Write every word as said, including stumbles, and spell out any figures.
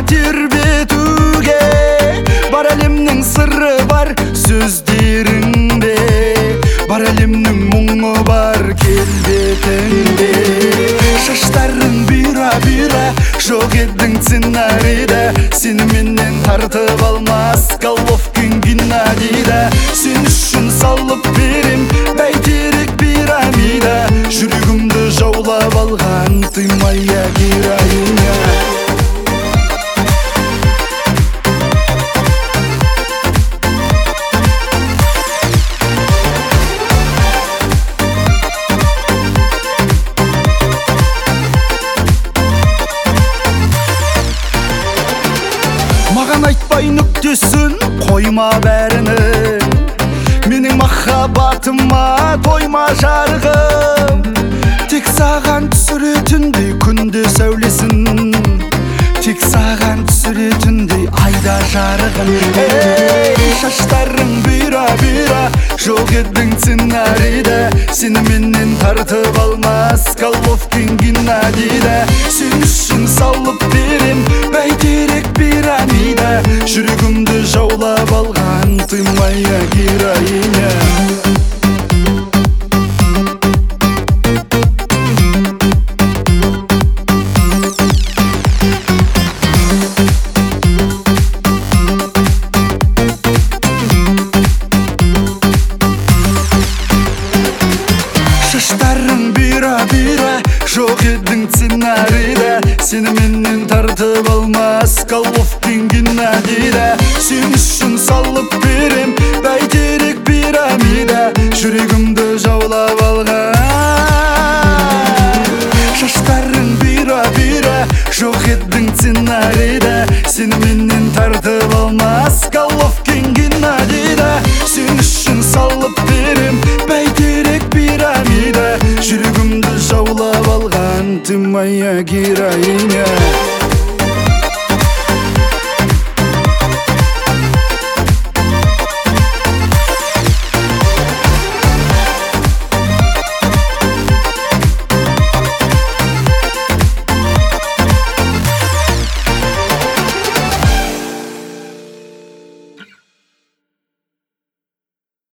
тербетуге, бар әлемнің сыры бар сөздеріңде, бар әлемнің мұңы бар келбетіңде. Шаштарың бұйра-бұйра, жоқ едің сценарийда, сені менен тартып алмас Головкин Геннадийда. Сен үшін салып берем бәйтерек пирамида, жүрегімді жаулап алған ты моя героиня. Маған айтпай нүктесін қойма бәрінің, менің махаббатыма тойма жарығым. Тек саған түсіретіндей күнде сәулесін, тек саған түсіретіндей айда жарығын. Ей, шаштарың бұйра-бұйра, жоқ едің сценарийда, сені менен тартып алмас Головкин Геннадийда. Сен үшін салып берем бәйтерек пирамида, жүрегімді жаулап алған ты моя героиня.